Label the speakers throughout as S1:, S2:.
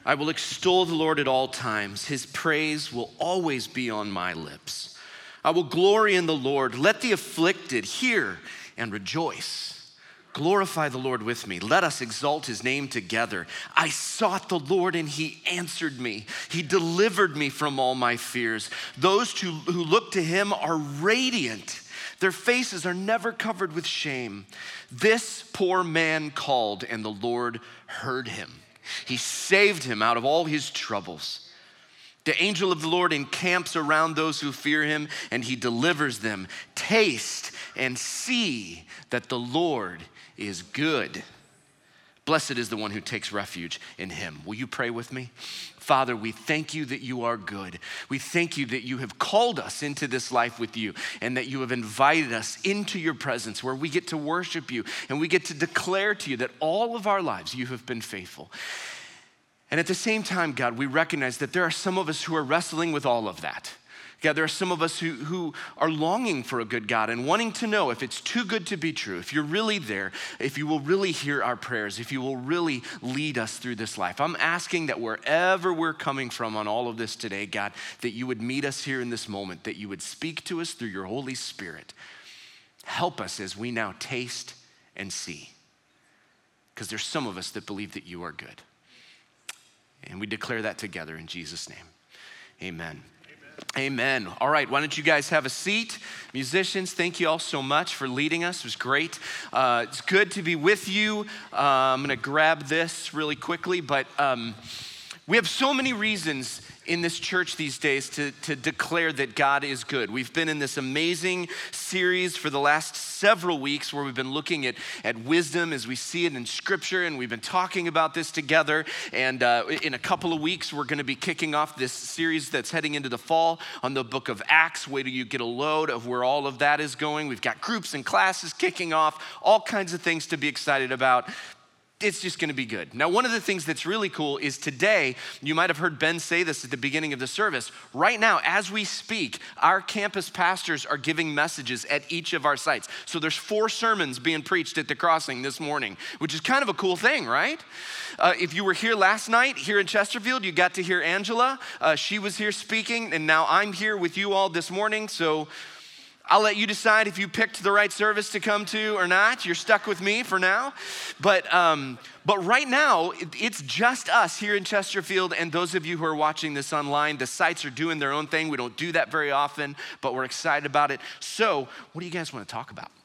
S1: I will extol the Lord at all times. His praise will always be on my lips. I will glory in the Lord. Let the afflicted hear and rejoice. Glorify the Lord with me. Let us exalt his name together. I sought the Lord and he answered me. He delivered me from all my fears. Those who look to him are radiant. Their faces are never covered with shame. This poor man called and the Lord heard him. He saved him out of all his troubles. The angel of the Lord encamps around those who fear him, and he delivers them. Taste and see that the Lord is good. Blessed is the one who takes refuge in him. Will you pray with me? Father, we thank you that you are good. We thank you that you have called us into this life with you and that you have invited us into your presence where we get to worship you and we get to declare to you that all of our lives you have been faithful. And at the same time, God, we recognize that there are some of us who are wrestling with all of that. God, there are some of us who are longing for a good God and wanting to know if it's too good to be true, if you're really there, if you will really hear our prayers, if you will really lead us through this life. I'm asking that wherever we're coming from on all of this today, God, that you would meet us here in this moment, that you would speak to us through your Holy Spirit. Help us as we now taste and see, because there's some of us that believe that you are good. And we declare that together in Jesus' name. Amen. Amen. All right, why don't you guys have a seat? Musicians, thank you all so much for leading us. It was great. It's good to be with you. I'm going to grab this really quickly, but we have so many reasons in this church these days to declare that God is good. We've been in this amazing series for the last several weeks where we've been looking at wisdom as we see it in Scripture, and we've been talking about this together. And in a couple of weeks, we're going to be kicking off this series that's heading into the fall on the book of Acts. Wait till you get a load of where all of that is going. We've got groups and classes kicking off, all kinds of things to be excited about. It's just gonna be good. Now, one of the things that's really cool is today, you might have heard Ben say this at the beginning of the service. Right now, as we speak, our campus pastors are giving messages at each of our sites. So there's 4 sermons being preached at the Crossing this morning, which is kind of a cool thing, right? If you were here last night, here in Chesterfield, you got to hear Angela. She was here speaking, and now I'm here with you all this morning, so I'll let you decide if you picked the right service to come to or not. You're stuck with me for now. But right now, it's just us here in Chesterfield and those of you who are watching this online. The sites are doing their own thing. We don't do that very often, but we're excited about it. So what do you guys want to talk about?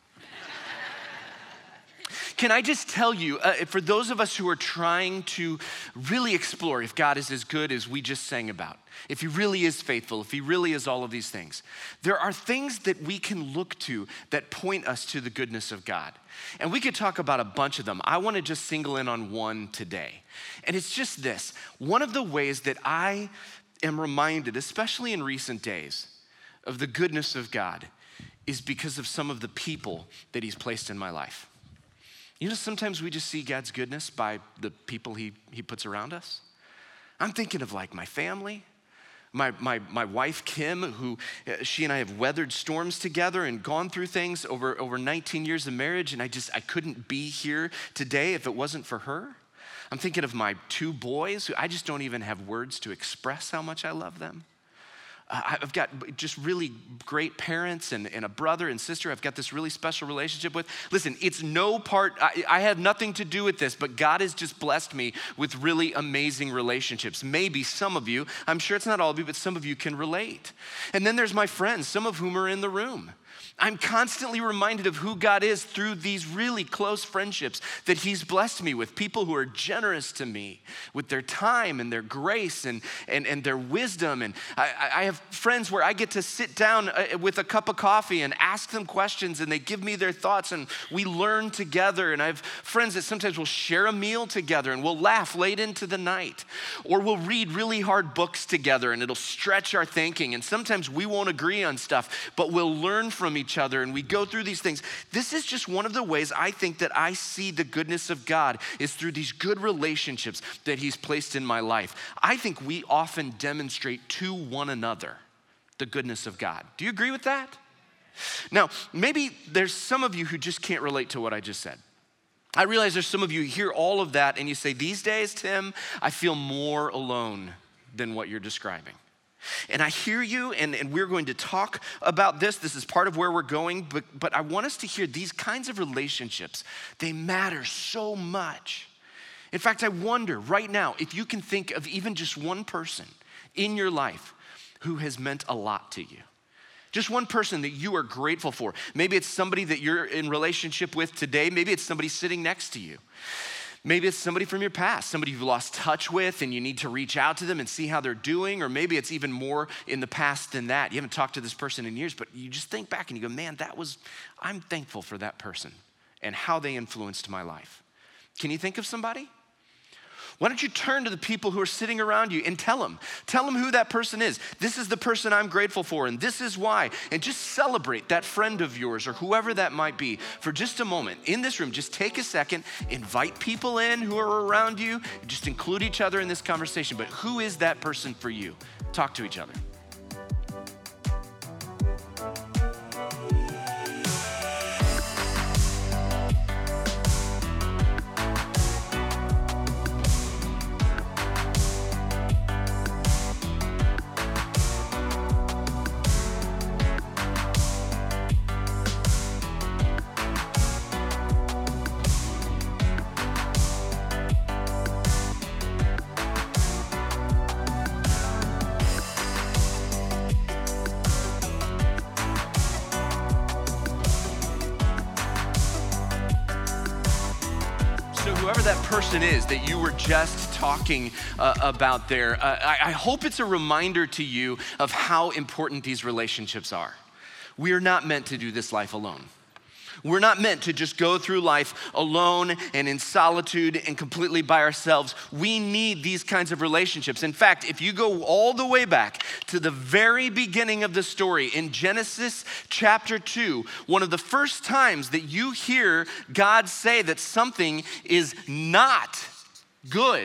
S1: Can I just tell you, for those of us who are trying to really explore if God is as good as we just sang about, if he really is faithful, if he really is all of these things, there are things that we can look to that point us to the goodness of God. And we could talk about a bunch of them. I want to just single in on one today. And it's just this. One of the ways that I am reminded, especially in recent days, of the goodness of God is because of some of the people that he's placed in my life. You know, sometimes we just see God's goodness by the people he puts around us. I'm thinking of like my family, my wife, Kim, who she and I have weathered storms together and gone through things over 19 years of marriage, and I couldn't be here today if it wasn't for her. I'm thinking of my 2 boys who I just don't even have words to express how much I love them. I've got just really great parents and a brother and sister I've got this really special relationship with. Listen, it's no part, I have nothing to do with this, but God has just blessed me with really amazing relationships. Maybe some of you, I'm sure it's not all of you, but some of you can relate. And then there's my friends, some of whom are in the room. I'm constantly reminded of who God is through these really close friendships that he's blessed me with, people who are generous to me with their time and their grace and their wisdom. And I have friends where I get to sit down with a cup of coffee and ask them questions and they give me their thoughts and we learn together. And I have friends that sometimes will share a meal together and we'll laugh late into the night. Or we'll read really hard books together and it'll stretch our thinking. And sometimes we won't agree on stuff, but we'll learn from each other and we go through these things. This is just one of the ways I think that I see the goodness of God is through these good relationships that he's placed in my life. I think we often demonstrate to one another the goodness of God. Do you agree with that? Now, maybe there's some of you who just can't relate to what I just said. I realize there's some of you who hear all of that and you say, these days, Tim, I feel more alone than what you're describing. And I hear you, and we're going to talk about this. This is part of where we're going, but I want us to hear these kinds of relationships. They matter so much. In fact, I wonder right now if you can think of even just one person in your life who has meant a lot to you. Just one person that you are grateful for. Maybe it's somebody that you're in relationship with today. Maybe it's somebody sitting next to you. Maybe it's somebody from your past, somebody you've lost touch with and you need to reach out to them and see how they're doing. Or maybe it's even more in the past than that. You haven't talked to this person in years, but you just think back and you go, man, I'm thankful for that person and how they influenced my life. Can you think of somebody? Why don't you turn to the people who are sitting around you and tell them who that person is. This is the person I'm grateful for, and this is why. And just celebrate that friend of yours or whoever that might be for just a moment. In this room, just take a second, invite people in who are around you, just include each other in this conversation. But who is that person for you? Talk to each other. Whoever that person is that you were just talking about there, I hope it's a reminder to you of how important these relationships are. We are not meant to do this life alone. We're not meant to just go through life alone and in solitude and completely by ourselves. We need these kinds of relationships. In fact, if you go all the way back to the very beginning of the story in Genesis chapter 2, one of the first times that you hear God say that something is not good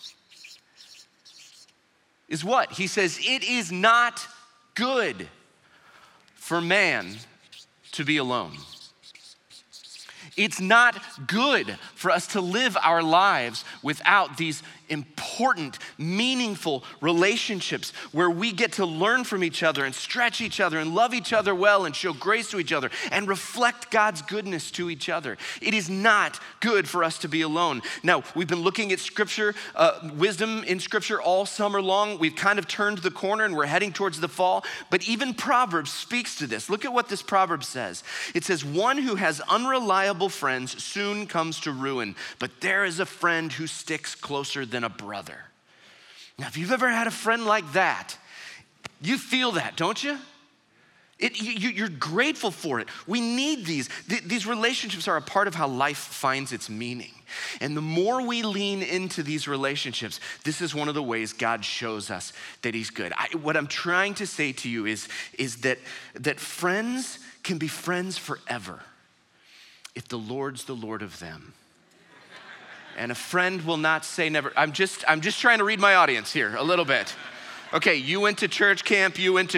S1: is what? He says, it is not good for man to be alone. It's not good for us to live our lives without these important, meaningful relationships where we get to learn from each other and stretch each other and love each other well and show grace to each other and reflect God's goodness to each other. It is not good for us to be alone. Now, we've been looking at scripture, wisdom in scripture all summer long. We've kind of turned the corner and we're heading towards the fall, but even Proverbs speaks to this. Look at what this proverb says. It says, one who has unreliable friends soon comes to ruin, but there is a friend who sticks closer than a brother. Now, if you've ever had a friend like that, you feel that, don't you? You're grateful for it. We need these. These relationships are a part of how life finds its meaning. And the more we lean into these relationships, this is one of the ways God shows us that he's good. What I'm trying to say to you is that friends can be friends forever if the Lord's the Lord of them. And a friend will not say never. I'm just trying to read my audience here a little bit. Okay, you went to church camp,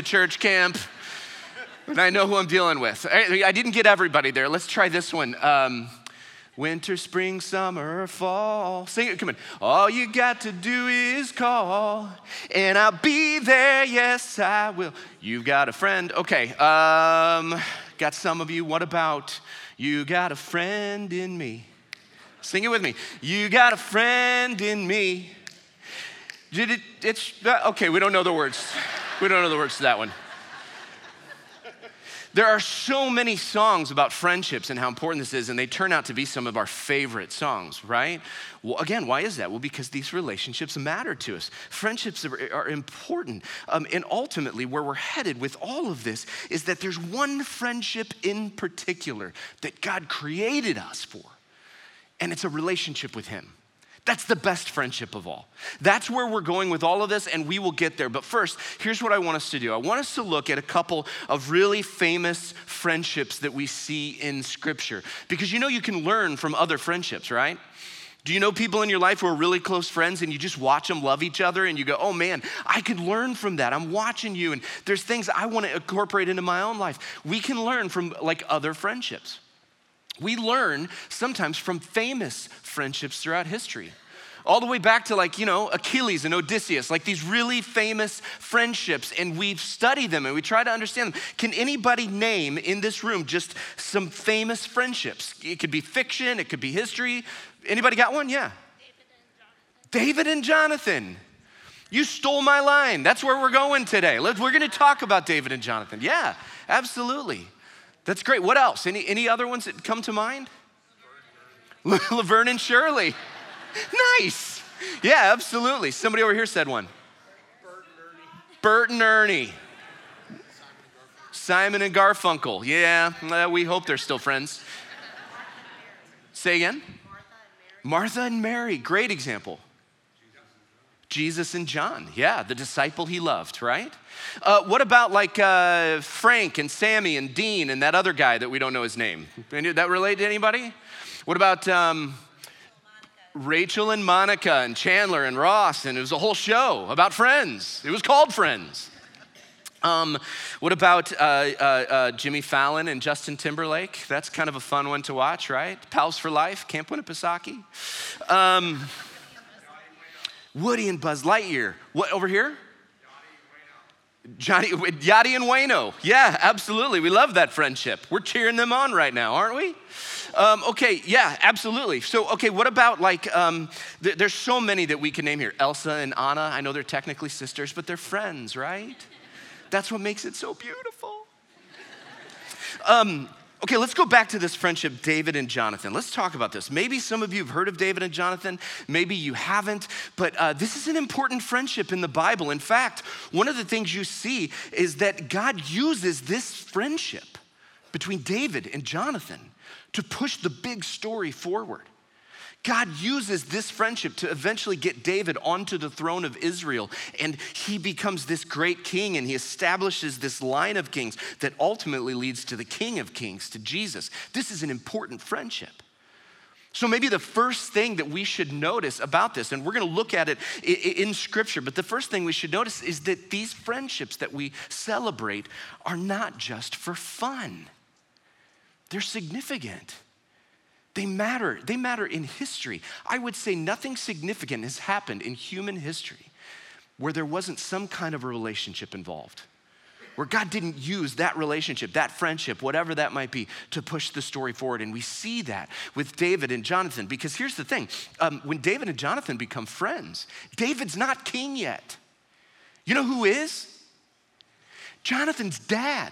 S1: and I know who I'm dealing with. I didn't get everybody there. Let's try this one. Winter, spring, summer, fall. Sing it, come on. All you got to do is call, and I'll be there, yes, I will. You've got a friend. Okay, got some of you. What about you got a friend in me? Sing it with me. You got a friend in me. Okay, we don't know the words. We don't know the words to that one. There are so many songs about friendships and how important this is, and they turn out to be some of our favorite songs, right? Well, again, why is that? Well, because these relationships matter to us. Friendships are important. And ultimately, where we're headed with all of this is that there's one friendship in particular that God created us for. And it's a relationship with him. That's the best friendship of all. That's where we're going with all of this, and we will get there. But first, here's what I want us to do. I want us to look at a couple of really famous friendships that we see in Scripture. Because you can learn from other friendships, right? Do you know people in your life who are really close friends and you just watch them love each other and you go, oh man, I could learn from that. I'm watching you and there's things I want to incorporate into my own life. We can learn from other friendships. We learn sometimes from famous friendships throughout history. All the way back to Achilles and Odysseus, like these really famous friendships, and we study them and we try to understand them. Can anybody name in this room just some famous friendships? It could be fiction, it could be history. Anybody got one? Yeah. David and Jonathan. You stole my line. That's where we're going today. We're gonna talk about David and Jonathan. Yeah, absolutely. That's great. What else? Any other ones that come to mind? Laverne and Shirley. Nice. Yeah, absolutely. Somebody over here said one. Bert and Ernie. Simon and Garfunkel. Yeah, we hope they're still friends. Say again? Martha and Mary. Great example. Jesus and John. Yeah, the disciple he loved, right? What about Frank and Sammy and Dean and that other guy that we don't know his name? That relate to anybody? What about Rachel and Monica and Chandler and Ross? And it was a whole show about friends. It was called Friends. What about Jimmy Fallon and Justin Timberlake? That's kind of a fun one to watch, right? Pals for Life, Camp Winnipesaukee. Woody and Buzz Lightyear. What, over here? Yachty and Wayno. Yeah, absolutely. We love that friendship. We're cheering them on right now, aren't we? Okay, yeah, absolutely. So, okay, what about there's so many that we can name here. Elsa and Anna, I know they're technically sisters, but they're friends, right? That's what makes it so beautiful. Okay, let's go back to this friendship, David and Jonathan. Let's talk about this. Maybe some of you have heard of David and Jonathan. Maybe you haven't, but this is an important friendship in the Bible. In fact, one of the things you see is that God uses this friendship between David and Jonathan to push the big story forward. God uses this friendship to eventually get David onto the throne of Israel, and he becomes this great king, and he establishes this line of kings that ultimately leads to the King of Kings, to Jesus. This is an important friendship. So maybe the first thing that we should notice about this, and we're gonna look at it in Scripture, but the first thing we should notice is that these friendships that we celebrate are not just for fun. They're significant. They matter in history. I would say nothing significant has happened in human history where there wasn't some kind of a relationship involved, where God didn't use that relationship, that friendship, whatever that might be, to push the story forward. And we see that with David and Jonathan, because here's the thing. When David and Jonathan become friends, David's not king yet. You know who is? Jonathan's dad,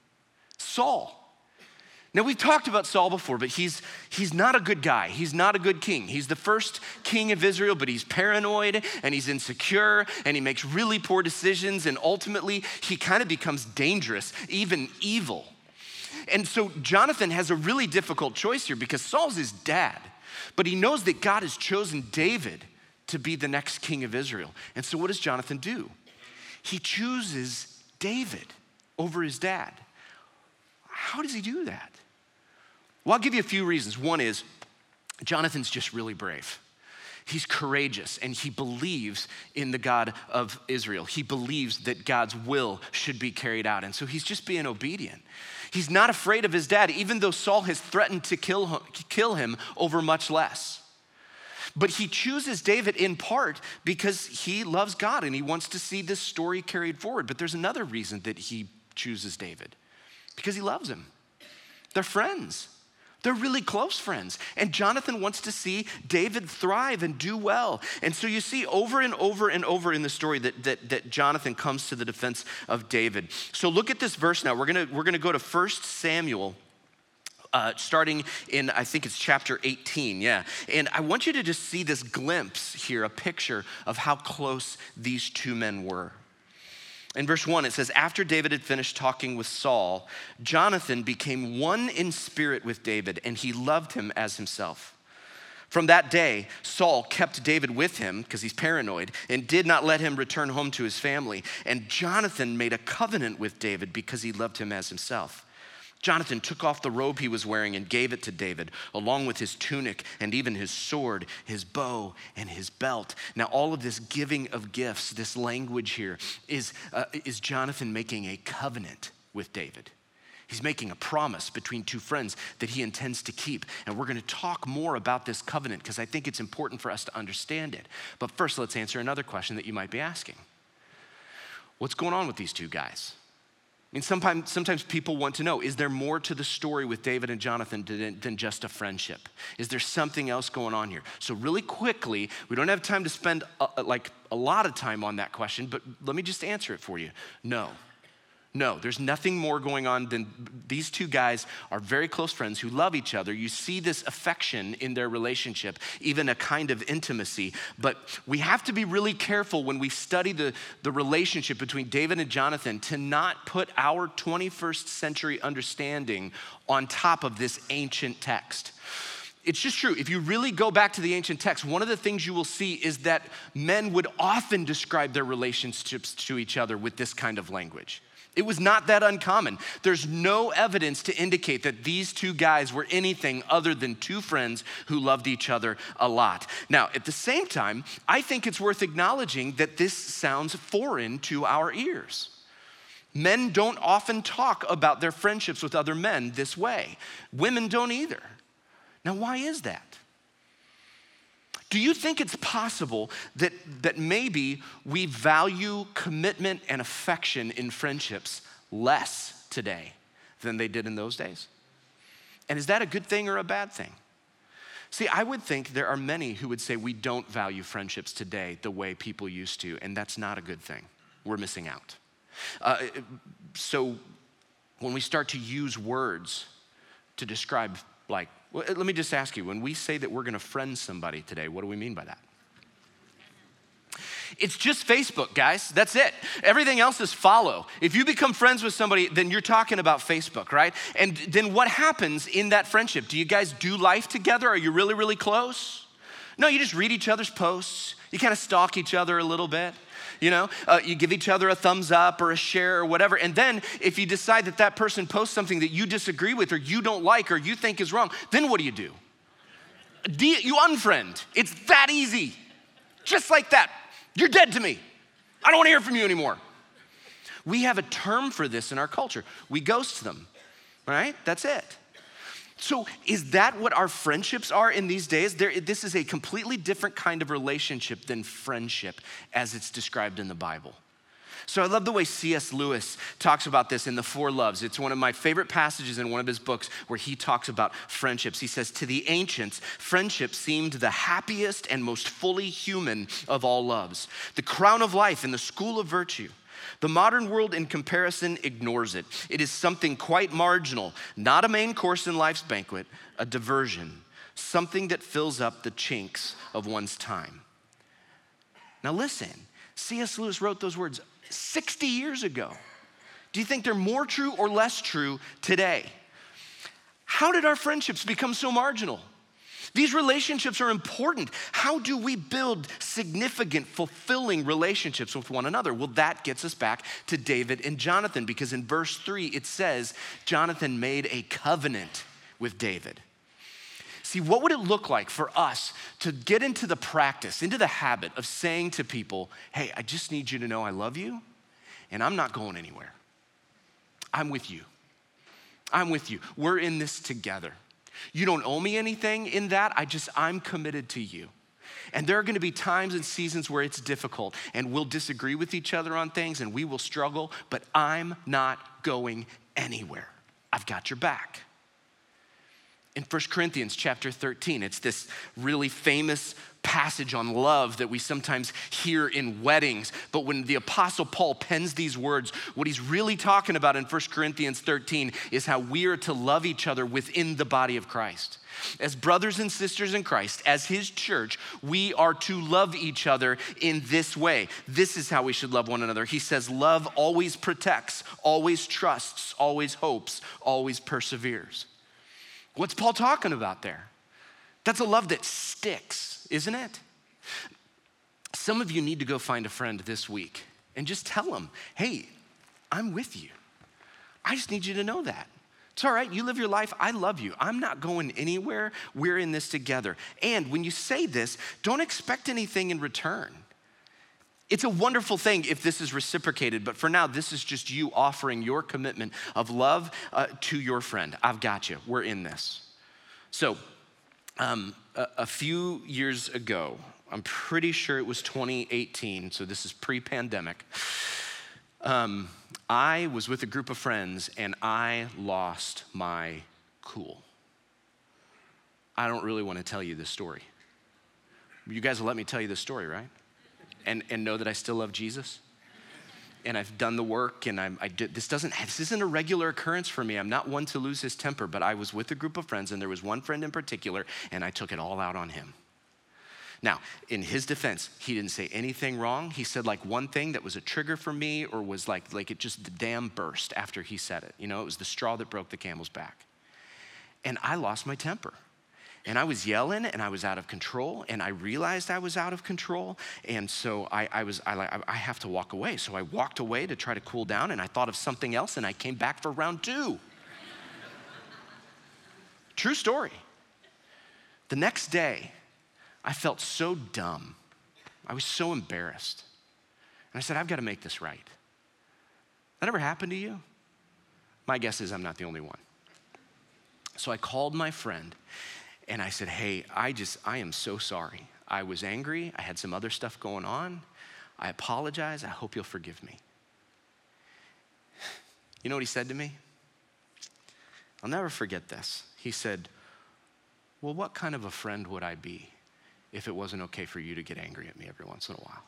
S1: Saul. Now, we've talked about Saul before, but he's not a good guy. He's not a good king. He's the first king of Israel, but he's paranoid and he's insecure and he makes really poor decisions, and ultimately he kind of becomes dangerous, even evil. And so Jonathan has a really difficult choice here because Saul's his dad, but he knows that God has chosen David to be the next king of Israel. And so what does Jonathan do? He chooses David over his dad. How does he do that? Well, I'll give you a few reasons. One is Jonathan's just really brave. He's courageous and he believes in the God of Israel. He believes that God's will should be carried out. And so he's just being obedient. He's not afraid of his dad, even though Saul has threatened to kill him over much less. But he chooses David in part because he loves God and he wants to see this story carried forward. But there's another reason that he chooses David, because he loves him. They're friends. They're really close friends. And Jonathan wants to see David thrive and do well. And so you see over and over and over in the story that Jonathan comes to the defense of David. So look at this verse now. We're gonna go to 1 Samuel, starting in, I think it's chapter 18, yeah. And I want you to just see this glimpse here, a picture of how close these two men were. In verse 1, it says, after David had finished talking with Saul, Jonathan became one in spirit with David, and he loved him as himself. From that day, Saul kept David with him, because he's paranoid, and did not let him return home to his family. And Jonathan made a covenant with David because he loved him as himself. Jonathan took off the robe he was wearing and gave it to David, along with his tunic and even his sword, his bow, and his belt. Now, all of this giving of gifts, this language here, is Jonathan making a covenant with David. He's making a promise between two friends that he intends to keep. And we're gonna talk more about this covenant because I think it's important for us to understand it. But first, let's answer another question that you might be asking. What's going on with these two guys? I mean, sometimes people want to know, is there more to the story with David and Jonathan than just a friendship? Is there something else going on here? So really quickly, we don't have time to spend a lot of time on that question, but let me just answer it for you. No, there's nothing more going on than these two guys are very close friends who love each other. You see this affection in their relationship, even a kind of intimacy. But we have to be really careful when we study the relationship between David and Jonathan to not put our 21st century understanding on top of this ancient text. It's just true. If you really go back to the ancient text, one of the things you will see is that men would often describe their relationships to each other with this kind of language. It was not that uncommon. There's no evidence to indicate that these two guys were anything other than two friends who loved each other a lot. Now, at the same time, I think it's worth acknowledging that this sounds foreign to our ears. Men don't often talk about their friendships with other men this way. Women don't either. Now, why is that? Do you think it's possible that maybe we value commitment and affection in friendships less today than they did in those days? And is that a good thing or a bad thing? See, I would think there are many who would say we don't value friendships today the way people used to, and that's not a good thing. We're missing out. So when we start to use words to describe well, let me just ask you, when we say that we're gonna friend somebody today, what do we mean by that? It's just Facebook, guys. That's it. Everything else is follow. If you become friends with somebody, then you're talking about Facebook, right? And then what happens in that friendship? Do you guys do life together? Are you really, really close? No, you just read each other's posts. You kind of stalk each other a little bit. You give each other a thumbs up or a share or whatever. And then if you decide that person posts something that you disagree with or you don't like or you think is wrong, then what do? You unfriend. It's that easy. Just like that. You're dead to me. I don't want to hear from you anymore. We have a term for this in our culture. We ghost them, right? That's it. So is that what our friendships are in these days? This is a completely different kind of relationship than friendship as it's described in the Bible. So I love the way C.S. Lewis talks about this in The Four Loves. It's one of my favorite passages in one of his books where he talks about friendships. He says, to the ancients, friendship seemed the happiest and most fully human of all loves, the crown of life and the school of virtue. The modern world, in comparison, ignores it. It is something quite marginal, not a main course in life's banquet, a diversion, something that fills up the chinks of one's time. Now listen, C.S. Lewis wrote those words 60 years ago. Do you think they're more true or less true today? How did our friendships become so marginal? These relationships are important. How do we build significant, fulfilling relationships with one another? Well, that gets us back to David and Jonathan, because in verse 3, it says, Jonathan made a covenant with David. See, what would it look like for us to get into the practice, into the habit of saying to people, hey, I just need you to know I love you, and I'm not going anywhere. I'm with you. I'm with you. We're in this together. You don't owe me anything in that. I'm committed to you. And there are gonna be times and seasons where it's difficult and we'll disagree with each other on things and we will struggle, but I'm not going anywhere. I've got your back. In 1 Corinthians chapter 13, it's this really famous passage on love that we sometimes hear in weddings. But when the Apostle Paul pens these words, what he's really talking about in 1 Corinthians 13 is how we are to love each other within the body of Christ. As brothers and sisters in Christ, as his church, we are to love each other in this way. This is how we should love one another. He says, love always protects, always trusts, always hopes, always perseveres. What's Paul talking about there? That's a love that sticks, isn't it? Some of you need to go find a friend this week and just tell them, hey, I'm with you. I just need you to know that. It's all right, you live your life, I love you. I'm not going anywhere, we're in this together. And when you say this, don't expect anything in return. It's a wonderful thing if this is reciprocated, but for now, this is just you offering your commitment of love to your friend. I've got you. We're in this. So, a few years ago, I'm pretty sure it was 2018, so this is pre-pandemic. I was with a group of friends and I lost my cool. I don't really want to tell you this story. You guys will let me tell you this story, right? And know that I still love Jesus. And I've done the work, and this isn't a regular occurrence for me. I'm not one to lose his temper, but I was with a group of friends, and there was one friend in particular, and I took it all out on him. Now, in his defense, he didn't say anything wrong. He said like one thing that was a trigger for me, or was like it just, the dam burst after he said it. You know, it was the straw that broke the camel's back. And I lost my temper. And I was yelling, and I was out of control, and I realized I was out of control, and so I have to walk away. So I walked away to try to cool down, and I thought of something else, and I came back for round 2. True story. The next day, I felt so dumb. I was so embarrassed. And I said, I've got to make this right. That ever happened to you? My guess is I'm not the only one. So I called my friend, and I said, hey, I am so sorry. I was angry. I had some other stuff going on. I apologize. I hope you'll forgive me. You know what he said to me? I'll never forget this. He said, well, what kind of a friend would I be if it wasn't okay for you to get angry at me every once in a while?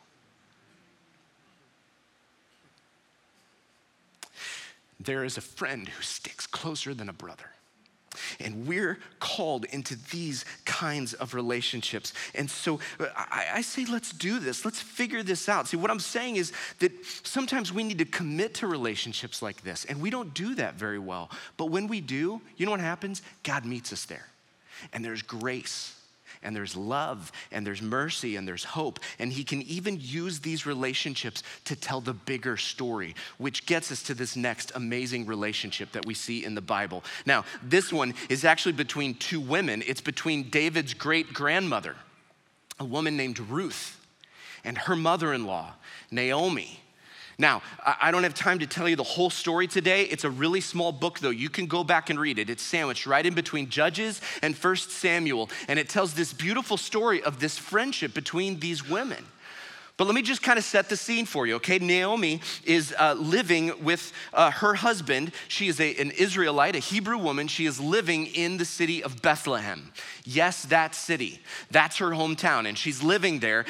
S1: There is a friend who sticks closer than a brother. And we're called into these kinds of relationships. And so I say, let's do this. Let's figure this out. See, what I'm saying is that sometimes we need to commit to relationships like this. And we don't do that very well. But when we do, you know what happens? God meets us there. And there's grace. And there's love, and there's mercy, and there's hope. And he can even use these relationships to tell the bigger story, which gets us to this next amazing relationship that we see in the Bible. Now, this one is actually between 2 women. It's between David's great-grandmother, a woman named Ruth, and her mother-in-law, Naomi. Now, I don't have time to tell you the whole story today. It's a really small book, though. You can go back and read it. It's sandwiched right in between Judges and 1 Samuel, and it tells this beautiful story of this friendship between these women. But let me just kind of set the scene for you, okay? Naomi is living with her husband. She is an Israelite, a Hebrew woman. She is living in the city of Bethlehem. Yes, that city. That's her hometown, and she's living there.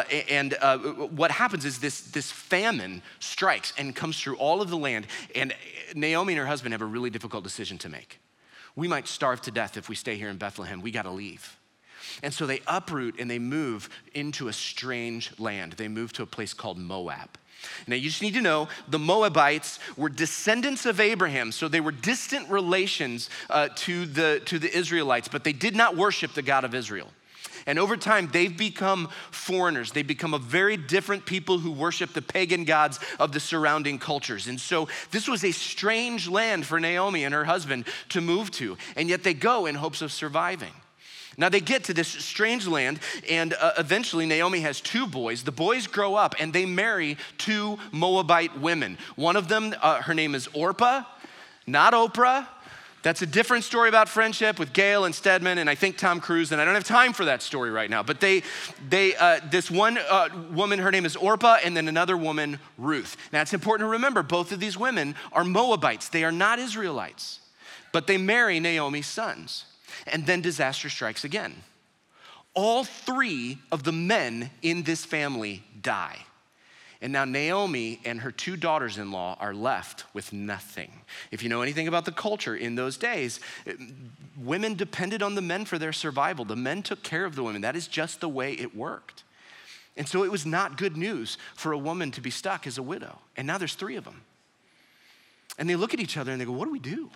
S1: What happens is this famine strikes and comes through all of the land, and Naomi and her husband have a really difficult decision to make. We might starve to death if we stay here in Bethlehem. We got to leave. And so they uproot and they move into a strange land. They move to a place called Moab. Now you just need to know the Moabites were descendants of Abraham, so they were distant relations to the Israelites, but they did not worship the God of Israel. And over time, they've become foreigners. They become a very different people who worship the pagan gods of the surrounding cultures. And so this was a strange land for Naomi and her husband to move to, and yet they go in hopes of surviving. Now they get to this strange land, and eventually Naomi has 2 boys. The boys grow up and they marry 2 Moabite women. One of them, her name is Orpah, not Oprah. That's a different story about friendship with Gail and Stedman and I think Tom Cruise, and I don't have time for that story right now. But this one woman, her name is Orpah, and then another woman, Ruth. Now it's important to remember both of these women are Moabites. They are not Israelites, but they marry Naomi's sons. And then disaster strikes again. All 3 of the men in this family die. And now Naomi and her 2 daughters-in-law are left with nothing. If you know anything about the culture in those days, women depended on the men for their survival. The men took care of the women. That is just the way it worked. And so it was not good news for a woman to be stuck as a widow. And now there's 3 of them. And they look at each other and they go, what do we do?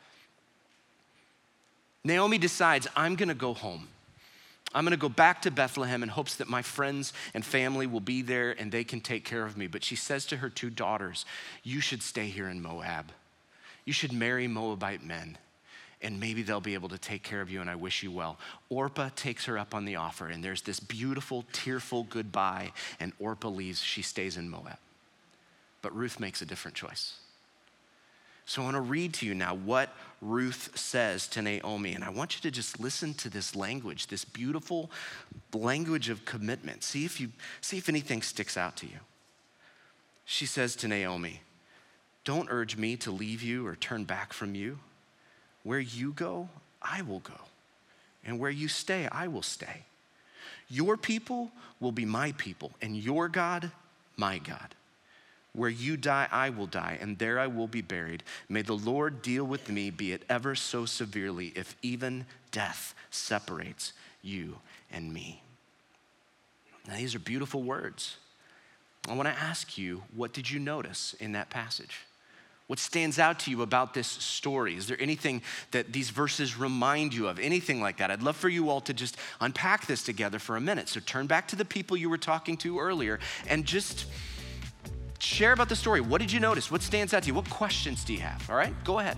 S1: Naomi decides, I'm gonna go home. I'm gonna go back to Bethlehem in hopes that my friends and family will be there and they can take care of me. But she says to her 2 daughters, you should stay here in Moab. You should marry Moabite men. and maybe they'll be able to take care of you, and I wish you well. Orpah takes her up on the offer, and there's this beautiful, tearful goodbye, and Orpah leaves. She stays in Moab. But Ruth makes a different choice. So I want to read to you now what Ruth says to Naomi, and I want you to just listen to this language, this beautiful language of commitment. See if anything sticks out to you. She says to Naomi, "Don't urge me to leave you or turn back from you. Where you go, I will go. And where you stay, I will stay. Your people will be my people, and your God, my God. Where you die, I will die, and there I will be buried. May the Lord deal with me, be it ever so severely, if even death separates you and me." Now, these are beautiful words. I want to ask you, what did you notice in that passage? What stands out to you about this story? Is there anything that these verses remind you of? Anything like that? I'd love for you all to just unpack this together for a minute. So turn back to the people you were talking to earlier and just share about the story. What did you notice? What stands out to you? What questions do you have? All right, go ahead.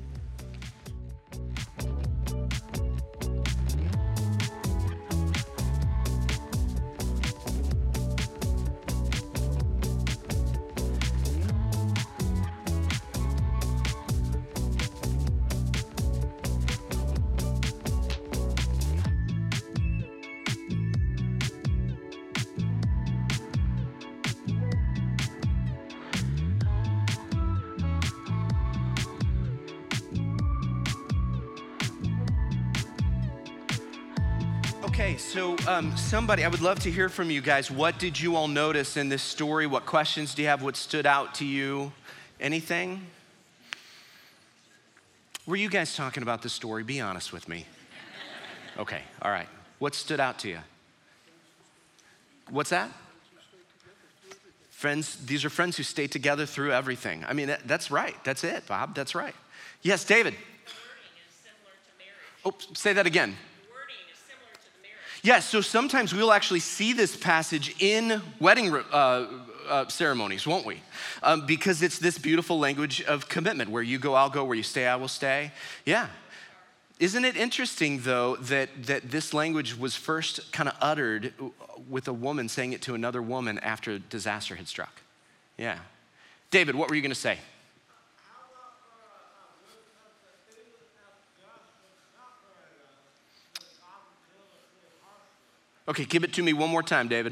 S1: Okay, so somebody, I would love to hear from you guys. What did you all notice in this story? What questions do you have? What stood out to you? Anything? Were you guys talking about the story? Be honest with me. Okay, all right. What stood out to you? What's that? Friends, these are friends who stay together through everything. I mean, that's right. That's it, Bob. That's right. Yes, David.
S2: The wording is similar to marriage.
S1: Oh, say that again. Yes, so sometimes we'll actually see this passage in wedding ceremonies, won't we? Because it's this beautiful language of commitment. Where you go, I'll go. Where you stay, I will stay. Yeah. Isn't it interesting, though, that this language was first kind of uttered with a woman saying it to another woman after disaster had struck? Yeah. David, what were you going to say? Okay, give it to me one more time, David.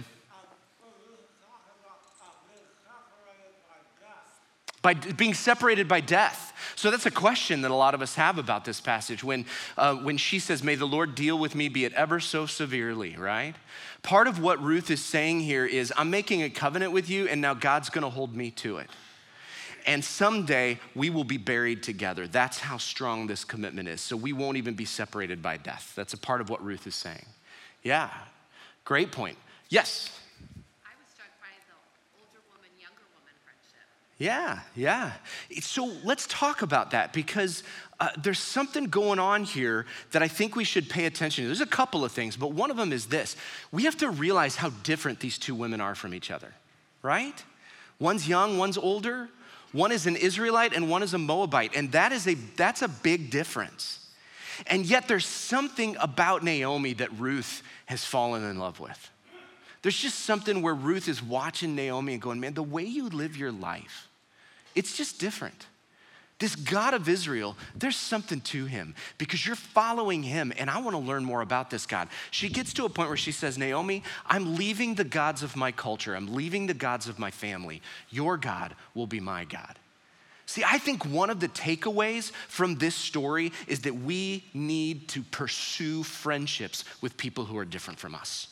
S1: By being separated by death. So that's a question that a lot of us have about this passage. When she says, "May the Lord deal with me, be it ever so severely," right? Part of what Ruth is saying here is, I'm making a covenant with you, and now God's gonna hold me to it. And someday we will be buried together. That's how strong this commitment is. So we won't even be separated by death. That's a part of what Ruth is saying. Yeah. Great point. Yes?
S2: I was struck by the older woman, younger woman friendship.
S1: Yeah. So let's talk about that because there's something going on here that I think we should pay attention to. There's a couple of things, but one of them is this. We have to realize how different these two women are from each other, right? One's young, one's older. One is an Israelite and one is a Moabite, and that's a big difference. And yet there's something about Naomi that Ruth has fallen in love with. There's just something where Ruth is watching Naomi and going, man, the way you live your life, it's just different. This God of Israel, there's something to him because you're following him, and I want to learn more about this God. She gets to a point where she says, Naomi, I'm leaving the gods of my culture. I'm leaving the gods of my family. Your God will be my God. See, I think one of the takeaways from this story is that we need to pursue friendships with people who are different from us.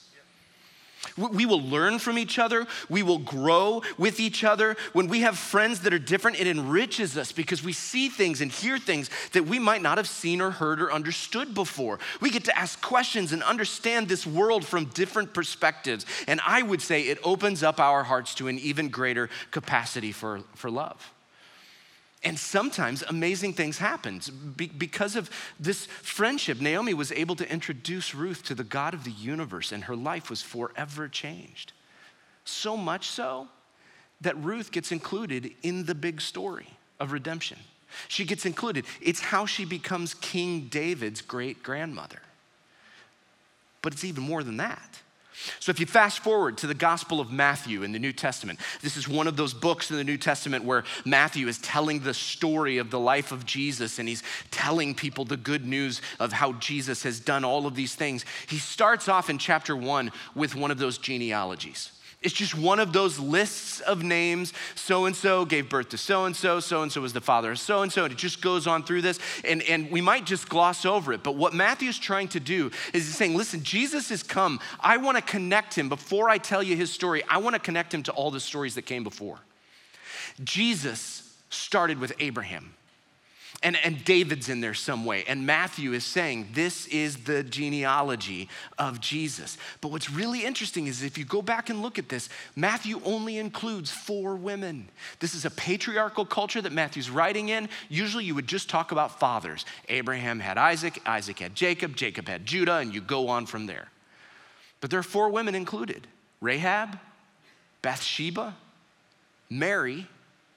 S1: We will learn from each other. We will grow with each other. When we have friends that are different, it enriches us because we see things and hear things that we might not have seen or heard or understood before. We get to ask questions and understand this world from different perspectives. And I would say it opens up our hearts to an even greater capacity for love. And sometimes amazing things happen. Because of this friendship, Naomi was able to introduce Ruth to the God of the universe, and her life was forever changed. So much so that Ruth gets included in the big story of redemption. She gets included. It's how she becomes King David's great-grandmother. But it's even more than that. So if you fast forward to the Gospel of Matthew in the New Testament, this is one of those books in the New Testament where Matthew is telling the story of the life of Jesus, and he's telling people the good news of how Jesus has done all of these things. He starts off in chapter 1 with one of those genealogies. It's just one of those lists of names. So-and-so gave birth to so-and-so. So-and-so was the father of so-and-so. And it just goes on through this. And we might just gloss over it. But what Matthew's trying to do is he's saying, listen, Jesus has come. I want to connect him. Before I tell you his story, I want to connect him to all the stories that came before. Jesus started with Abraham. And David's in there some way. And Matthew is saying this is the genealogy of Jesus. But what's really interesting is if you go back and look at this, Matthew only includes 4 women. This is a patriarchal culture that Matthew's writing in. Usually you would just talk about fathers. Abraham had Isaac, Isaac had Jacob, Jacob had Judah, and you go on from there. But there are 4 women included: Rahab, Bathsheba, Mary,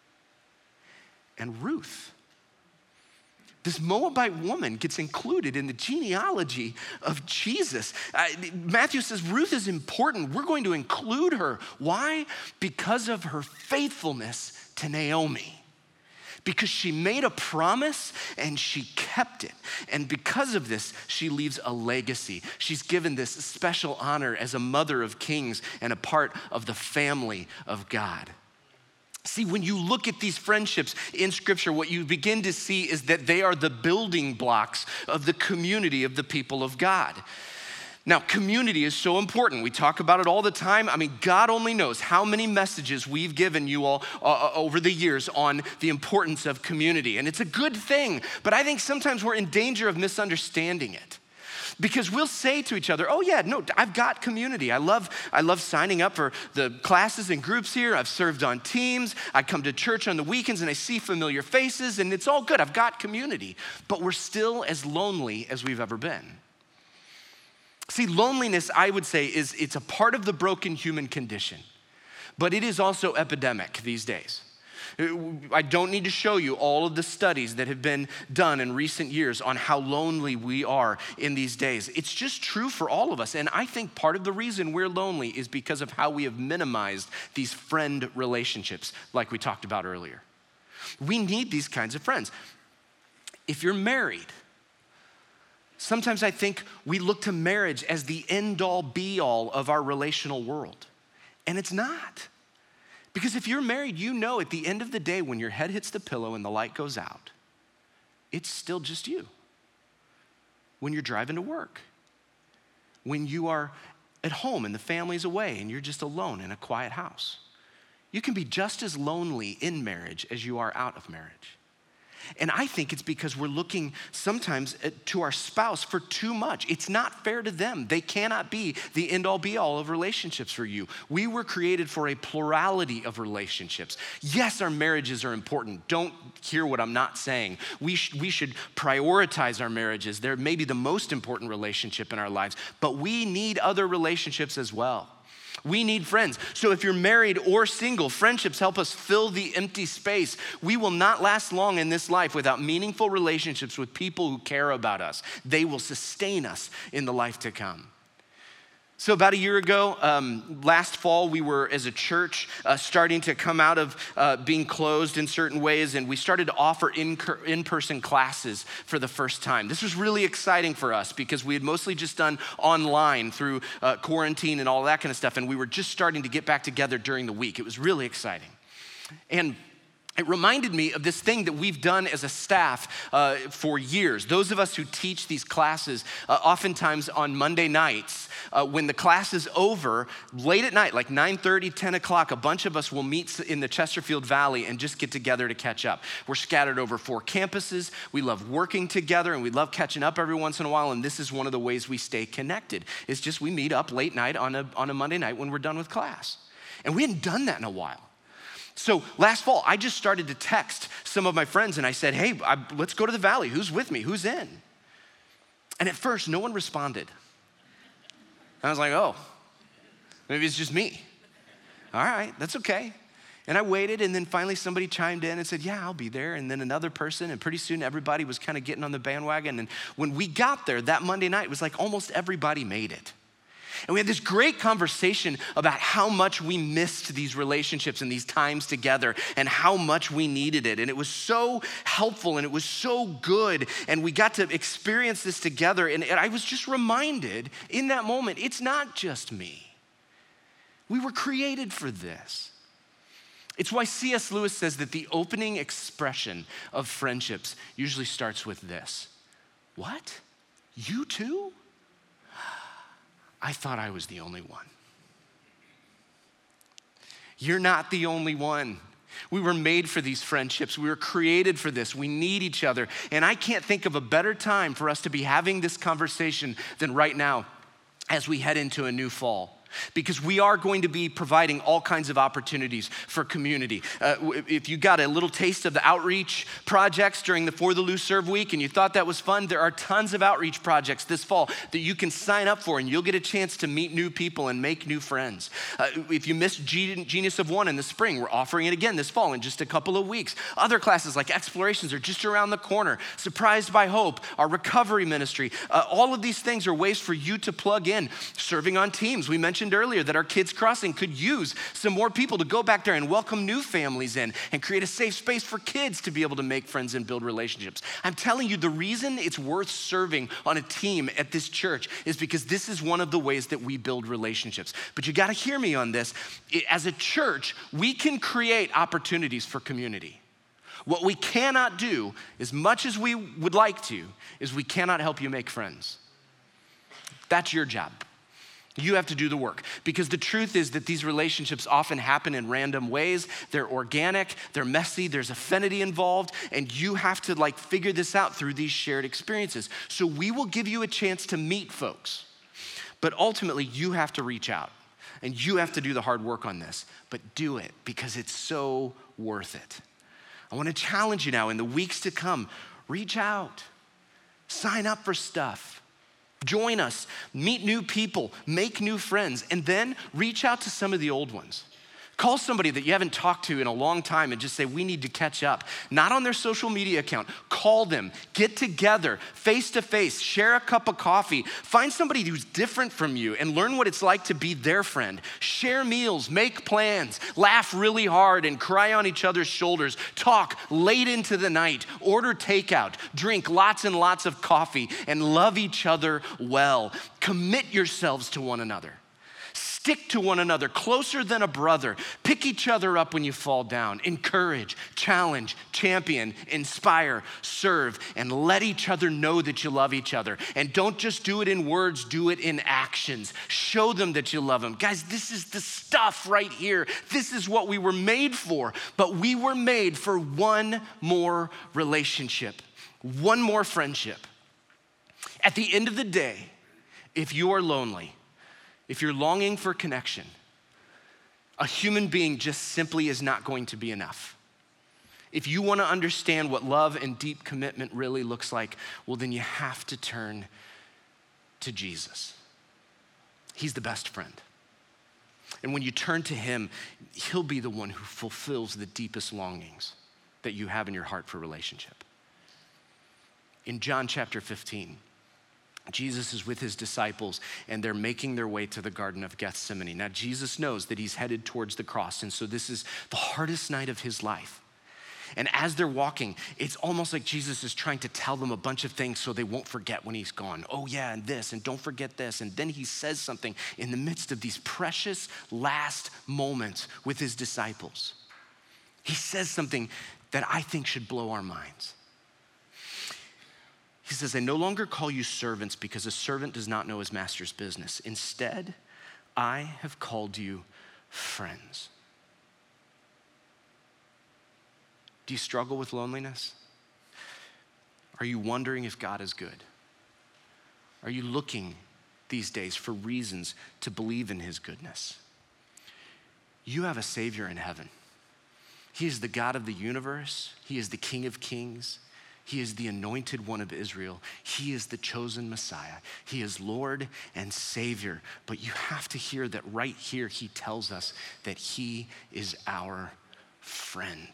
S1: and Ruth. This Moabite woman gets included in the genealogy of Jesus. Matthew says Ruth is important. We're going to include her. Why? Because of her faithfulness to Naomi. Because she made a promise and she kept it. And because of this, she leaves a legacy. She's given this special honor as a mother of kings and a part of the family of God. See, when you look at these friendships in Scripture, what you begin to see is that they are the building blocks of the community of the people of God. Now, community is so important. We talk about it all the time. I mean, God only knows how many messages we've given you all over the years on the importance of community. And it's a good thing, but I think sometimes we're in danger of misunderstanding it. Because we'll say to each other, oh yeah, no, I've got community. I love signing up for the classes and groups here. I've served on teams. I come to church on the weekends and I see familiar faces and it's all good. I've got community. But we're still as lonely as we've ever been. See, loneliness, I would say, it's a part of the broken human condition. But it is also epidemic these days. I don't need to show you all of the studies that have been done in recent years on how lonely we are in these days. It's just true for all of us. And I think part of the reason we're lonely is because of how we have minimized these friend relationships like we talked about earlier. We need these kinds of friends. If you're married, sometimes I think we look to marriage as the end-all, be-all of our relational world. And it's not. Because if you're married, you know at the end of the day when your head hits the pillow and the light goes out, it's still just you. When you're driving to work, when you are at home and the family's away and you're just alone in a quiet house, you can be just as lonely in marriage as you are out of marriage. And I think it's because we're looking sometimes to our spouse for too much. It's not fair to them. They cannot be the end-all be-all of relationships for you. We were created for a plurality of relationships. Yes, our marriages are important. Don't hear what I'm not saying. We should prioritize our marriages. They're maybe the most important relationship in our lives, but we need other relationships as well. We need friends. So if you're married or single, friendships help us fill the empty space. We will not last long in this life without meaningful relationships with people who care about us. They will sustain us in the life to come. So about a year ago, last fall, we were as a church starting to come out of being closed in certain ways, and we started to offer in-person classes for the first time. This was really exciting for us because we had mostly just done online through quarantine and all that kind of stuff, and we were just starting to get back together during the week. It was really exciting. And it reminded me of this thing that we've done as a staff for years. Those of us who teach these classes, oftentimes on Monday nights, when the class is over, late at night, like 9:30, 10 o'clock, a bunch of us will meet in the Chesterfield Valley and just get together to catch up. We're scattered over 4 campuses. We love working together and we love catching up every once in a while, and this is one of the ways we stay connected. It's just we meet up late night on a Monday night when we're done with class. And we hadn't done that in a while. So last fall, I just started to text some of my friends and I said, hey, let's go to the Valley. Who's with me? Who's in? And at first, no one responded. I was like, oh, maybe it's just me. All right, that's okay. And I waited, and then finally somebody chimed in and said, yeah, I'll be there. And then another person, and pretty soon everybody was kind of getting on the bandwagon. And when we got there that Monday night, it was like almost everybody made it. And we had this great conversation about how much we missed these relationships and these times together and how much we needed it. And it was so helpful and it was so good. And we got to experience this together. And I was just reminded in that moment, it's not just me. We were created for this. It's why C.S. Lewis says that the opening expression of friendships usually starts with this. What? You too? I thought I was the only one. You're not the only one. We were made for these friendships. We were created for this. We need each other. And I can't think of a better time for us to be having this conversation than right now as we head into a new fall. Because we are going to be providing all kinds of opportunities for community. If you got a little taste of the outreach projects during the For the Loose Serve Week and you thought that was fun, there are tons of outreach projects this fall that you can sign up for, and you'll get a chance to meet new people and make new friends. If you missed Genius of One in the spring, we're offering it again this fall in just a couple of weeks. Other classes like Explorations are just around the corner. Surprised by Hope, our recovery ministry. All of these things are ways for you to plug in. Serving on teams. We mentioned earlier that our Kids Crossing could use some more people to go back there and welcome new families in and create a safe space for kids to be able to make friends and build relationships. I'm telling you, the reason it's worth serving on a team at this church is because this is one of the ways that we build relationships. But you got to hear me on this. As a church, we can create opportunities for community. What we cannot do, as much as we would like to, is we cannot help you make friends. That's your job. You have to do the work, because the truth is that these relationships often happen in random ways. They're organic, they're messy, there's affinity involved, and you have to figure this out through these shared experiences. So we will give you a chance to meet folks, but ultimately you have to reach out and you have to do the hard work on this, but do it because it's so worth it. I want to challenge you now in the weeks to come, reach out, sign up for stuff. Join us, meet new people, make new friends, and then reach out to some of the old ones. Call somebody that you haven't talked to in a long time and just say, we need to catch up. Not on their social media account. Call them, get together, face to face, share a cup of coffee. Find somebody who's different from you and learn what it's like to be their friend. Share meals, make plans, laugh really hard and cry on each other's shoulders. Talk late into the night, order takeout, drink lots and lots of coffee, and love each other well. Commit yourselves to one another. Stick to one another closer than a brother. Pick each other up when you fall down. Encourage, challenge, champion, inspire, serve, and let each other know that you love each other. And don't just do it in words, do it in actions. Show them that you love them. Guys, this is the stuff right here. This is what we were made for. But we were made for one more relationship, one more friendship. At the end of the day, if you are lonely, if you're longing for connection, a human being just simply is not going to be enough. If you want to understand what love and deep commitment really looks like, well, then you have to turn to Jesus. He's the best friend. And when you turn to him, he'll be the one who fulfills the deepest longings that you have in your heart for relationship. In John chapter 15, Jesus is with his disciples and they're making their way to the Garden of Gethsemane. Now, Jesus knows that he's headed towards the cross, and so this is the hardest night of his life. And as they're walking, it's almost like Jesus is trying to tell them a bunch of things so they won't forget when he's gone. Oh yeah, and this, and don't forget this. And then he says something in the midst of these precious last moments with his disciples. He says something that I think should blow our minds. He says, I no longer call you servants because a servant does not know his master's business. Instead, I have called you friends. Do you struggle with loneliness? Are you wondering if God is good? Are you looking these days for reasons to believe in his goodness? You have a Savior in heaven. He is the God of the universe. He is the King of kings. He is the anointed one of Israel. He is the chosen Messiah. He is Lord and Savior. But you have to hear that right here, he tells us that he is our friend.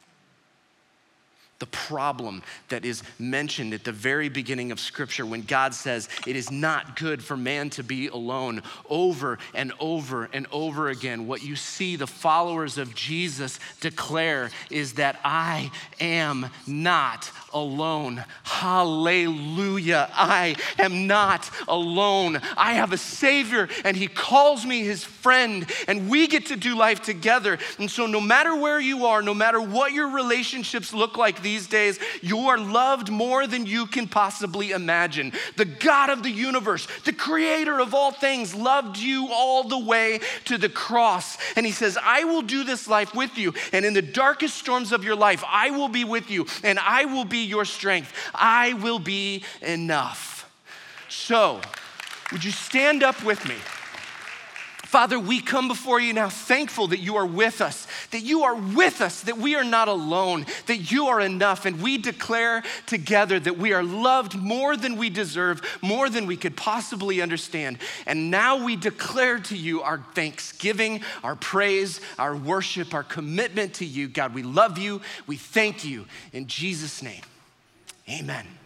S1: The problem that is mentioned at the very beginning of Scripture when God says it is not good for man to be alone, over and over and over again, what you see the followers of Jesus declare is that I am not alone. Hallelujah. I am not alone. I have a Savior and he calls me his friend and we get to do life together. And so no matter where you are, no matter what your relationships look like these days, you are loved more than you can possibly imagine. The God of the universe, the creator of all things, loved you all the way to the cross. And he says, I will do this life with you. And in the darkest storms of your life, I will be with you and I will be your strength. I will be enough. So, would you stand up with me? Father, we come before you now thankful that you are with us, that we are not alone, that you are enough. And we declare together that we are loved more than we deserve, more than we could possibly understand. And now we declare to you our thanksgiving, our praise, our worship, our commitment to you. God, we love you. We thank you. In Jesus' name, amen.